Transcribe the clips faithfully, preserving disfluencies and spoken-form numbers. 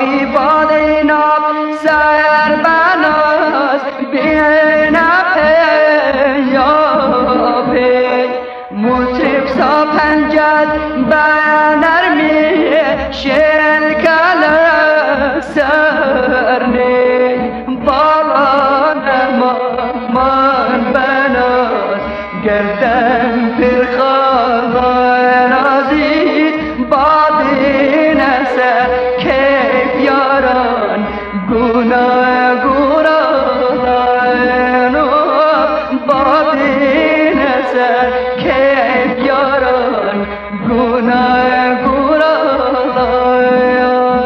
باقی باده ناب سر بناس بینه پیابه مطرب سا پنجد بنرمی شلکل سرنی بالا نمان بناس گردن پر خواهان عزیز بادی نسر کیف یاران گناه گناهان بادی نسر کیف یاران گناه گناهان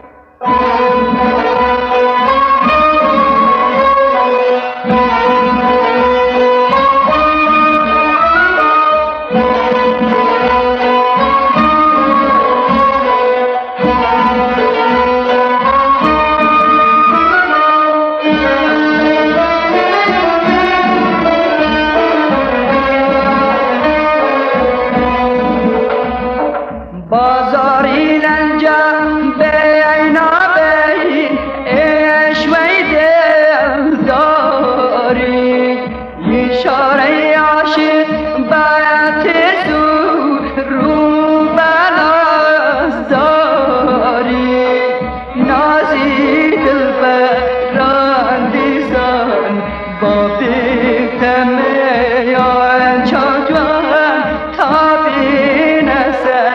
بازاری لنجا بینا بین اشوی دل داری اشاره عاشق باید تو رو بناز داری نازی دل بران دیزان با بیتمه یا چاجوان تابین سر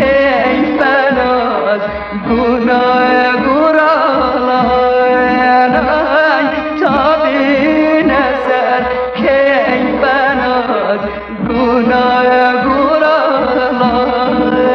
گناه گرالای تابی نظر کی بناز گناه گرالای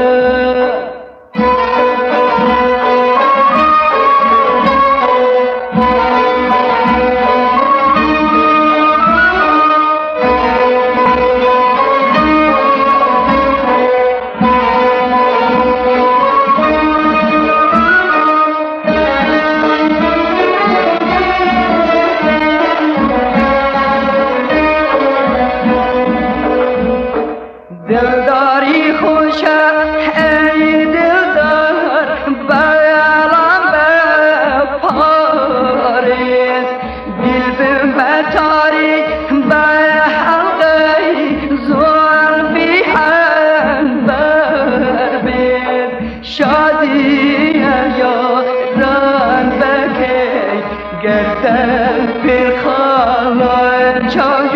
دلداری خوشه ای دلدار بیالم بپاریز دل بمتاری به حلقه زور بیهن بربید شادی یاران بکی گردن پر خالای چای